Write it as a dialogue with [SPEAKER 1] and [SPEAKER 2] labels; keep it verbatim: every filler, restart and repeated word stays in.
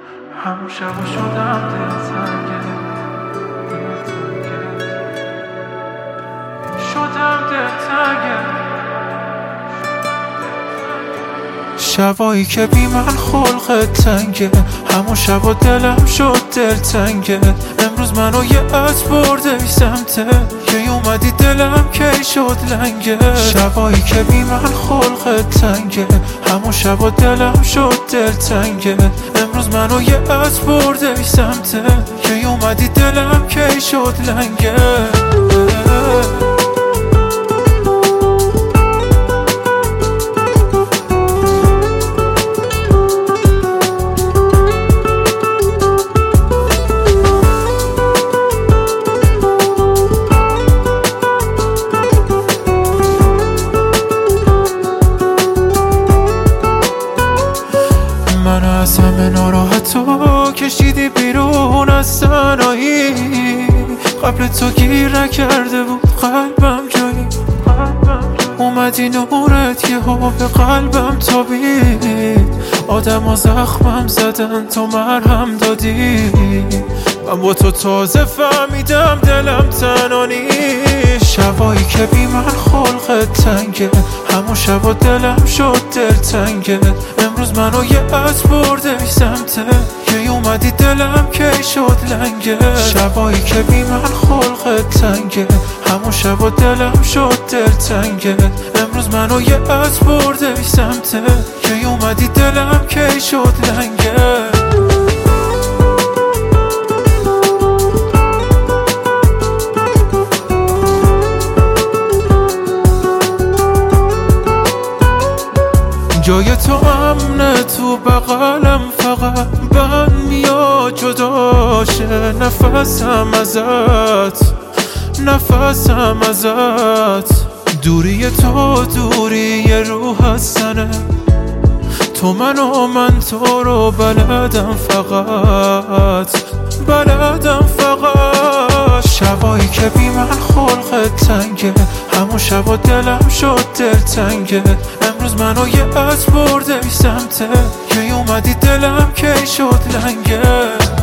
[SPEAKER 1] همون شبا شدم دلتنگه شدم دلتنگه شبایی که بی من خلقت تنگه، همون شبا دلم شد دلتنگه. امروز منو یه عطر برده ای سمته، که اومدی دلم کی شد لنگه. شبایی که بی من خلقت تنگه، همون شبا دلم شد دلتنگه. امروز منو یه عطر برده ای سمته، که اومدی دلم کی شد لنگه. منو از همه ناراحت و کشیدی بیرون از تنهایی. قبل تو گیر نکرده بود قلبم جایی. اومدی نورت یه ها به قلبم تابید. آدم ها زخمم زدن تو مرهم دادی. من با تو تازه فهمیدم دلم تنها نیست. شبایی که بی من خلقت تنگه، همون شبا دلم شد دلتنگه. امروز منو یه عطر برده ای سمته، که اومدی دلم کی شد لنگه. شبایی که بی من خلقت تنگه، همون شبا دلم شد دلتنگه. امروز منو یه عطر برده ای سمته، که اومدی دلم کی شد لنگه. جای تو امنه تو بغلم، فقط بند میاد جداشه. نفسم ازت نفسم ازت دوری تو دوری روح هستنه. تو من و من تو رو بلدم، فقط بلدم فقط. شبایی که بی من خلقت تنگه، همون شبا دلم شد دلتنگه. امروز منو یه عطر برده ای سمته، که اومدی دلم کی شد لنگه.